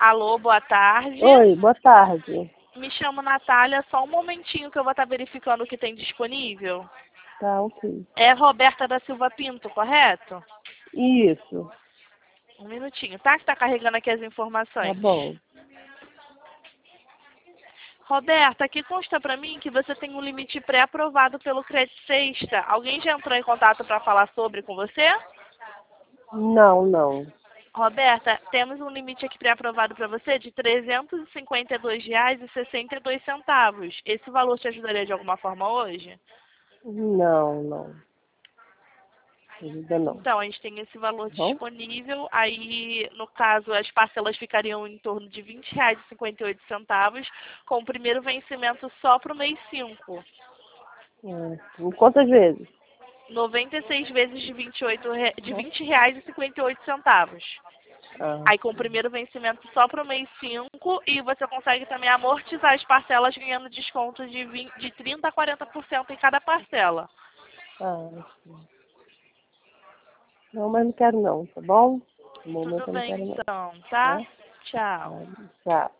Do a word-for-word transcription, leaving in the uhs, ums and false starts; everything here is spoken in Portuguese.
Alô, boa tarde. Oi, boa tarde. Me chamo Natália, só um momentinho que eu vou estar verificando o que tem disponível. Tá, ok. É Roberta da Silva Pinto, correto? Isso, Um minutinho, tá? Que tá carregando aqui as tá informações. bom. Roberta, aqui consta pra mim que você tem um limite pré-aprovado pelo Crédito Sexta. Alguém já entrou em contato para falar sobre com você? Não, não. Roberta, temos um limite aqui pré-aprovado para você de trezentos e cinquenta e dois reais e sessenta e dois centavos. Esse valor te ajudaria de alguma forma hoje? Não, não. Ainda não. Então, a gente tem esse valor Tá bom? disponível. Aí, no caso, as parcelas ficariam em torno de vinte reais e cinquenta e oito centavos, com o primeiro vencimento só para o mês cinco. É. Em quantas vezes? noventa e seis vezes de, vinte e oito, re- de Tá. vinte reais e cinquenta e oito centavos. Ah, Aí com o primeiro vencimento só para o mês cinco e você consegue também amortizar as parcelas ganhando desconto de, vinte, de trinta a quarenta por cento em cada parcela. ah, sim. Não, mas não quero não, tá bom? No Tudo momento eu não bem quero não. então, tá? Tá? Tchau. Ah, tchau.